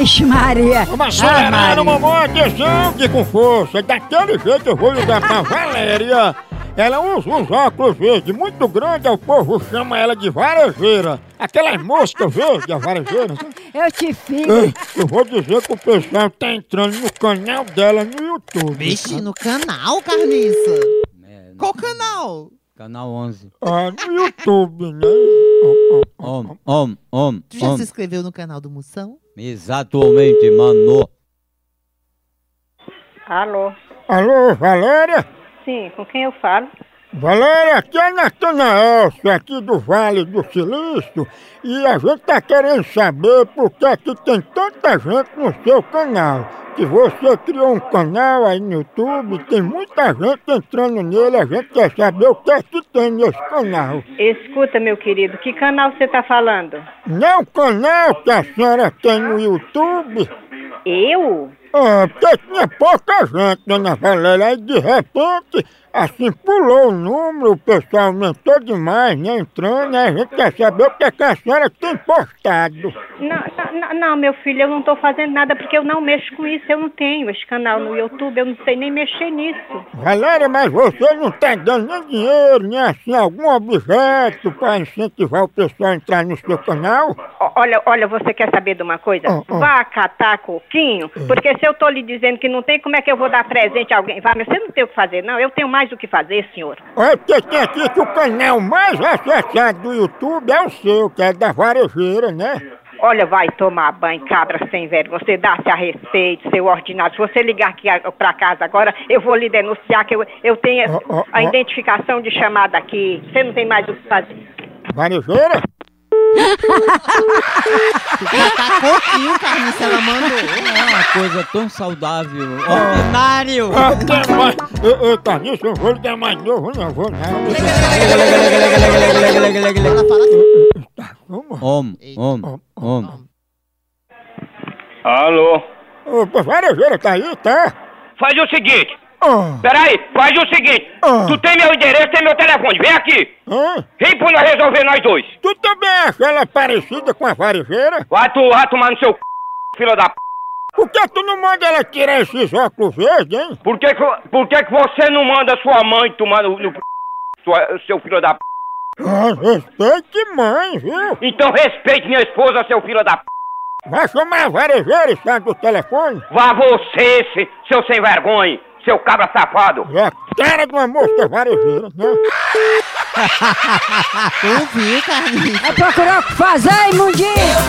Vixe Maria. Vamos acelerar, mamãe, atenção, que com força. Daquele jeito eu vou ligar pra Valéria. Ela usa uns óculos verdes muito grandes, o povo chama ela de varejeira. Aquelas moscas verdes, a varejeira. Eu te fico. Eu vou dizer que o pessoal tá entrando no canal dela no YouTube. Vixe, no canal, Carniça? Qual canal? Canal 11. Ah, no YouTube, né? Tu já se inscreveu no canal do Moção? Exatamente, mano. Alô? Alô, Valéria? Sim, com quem eu falo? Valéria, aqui é Natanael, aqui do Vale do Silício, e a gente tá querendo saber por que aqui tem tanta gente no seu canal. Que você criou um canal aí no YouTube, tem muita gente entrando nele, a gente quer saber o que é que tem nesse canal. Escuta, meu querido, que canal você tá falando? Não o canal que a senhora tem no YouTube? Eu? É, porque tinha pouca gente, dona Valéria, aí de repente, assim, pulou o número, o pessoal aumentou demais, né, entrando, né, a gente quer saber o que é que a senhora tem postado. Não, meu filho, eu não tô fazendo nada porque eu não mexo com isso, eu não tenho esse canal no YouTube, eu não sei nem mexer nisso. Valéria, mas você não tá dando nem dinheiro, nem assim, algum objeto para incentivar o pessoal a entrar no seu canal? Olha, você quer saber de uma coisa? Vá catar coquinho, porque se eu tô lhe dizendo que não tem, como é que eu vou dar presente a alguém? Vá, mas você não tem o que fazer, não, eu tenho mais o que fazer, senhor. Olha, porque tem aqui que o canal mais acessado do YouTube é o seu, que é da varejeira, né? Olha, vai tomar banho, cabra sem vergonha. Você dá-se a respeito, seu ordinário. Se você ligar aqui pra casa agora, eu vou lhe denunciar que eu tenho a identificação de chamada aqui. Você não tem mais o que fazer. Varejeira? Tá coquinho, Carniça, ela mandou. É uma coisa tão saudável. Ordinário! Até mais. Carniça, eu vou ligar mais novo, não vou não. Ela fala assim. Alô? Opa, varejeira tá aí, tá? Faz o seguinte. Peraí, faz o seguinte. Tu tem meu endereço, tem meu telefone. Vem aqui. Vem pra nós resolver nós dois. Tu também acha ela parecida com a varejeira? Vai tomar no seu c... filho da p... Por que tu não manda ela tirar esses óculos verdes, hein? Por que você não manda sua mãe tomar no seu filho da p... Respeite mãe, viu? Então respeite minha esposa, seu filho da p... Vai chamar a varejeira e sai do telefone? Vá você, seu sem vergonha, seu cabra safado. É a cara de uma mosca varejeira, né? Tu viu, Carniça? Vai procurar o que fazer, imundinho!